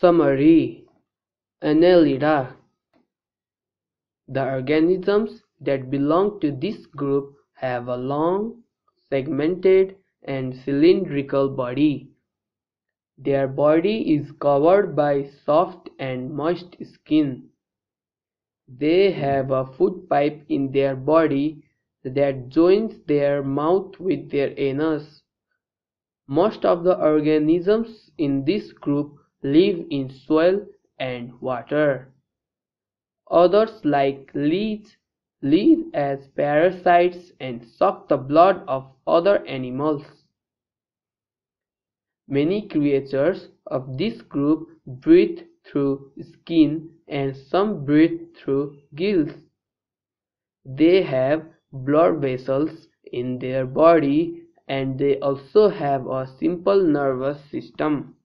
Summary: Annelida. The organisms that belong to this group have a long, segmented, and cylindrical body. Their body is covered by soft and moist skin. They have a food pipe in their body that joins their mouth with their anus. Most of the organisms in this group live in soil and water. Others, like leeches, live as parasites and suck the blood of other animals. Many creatures of this group breathe through skin and some breathe through gills. They have blood vessels in their body and they also have a simple nervous system.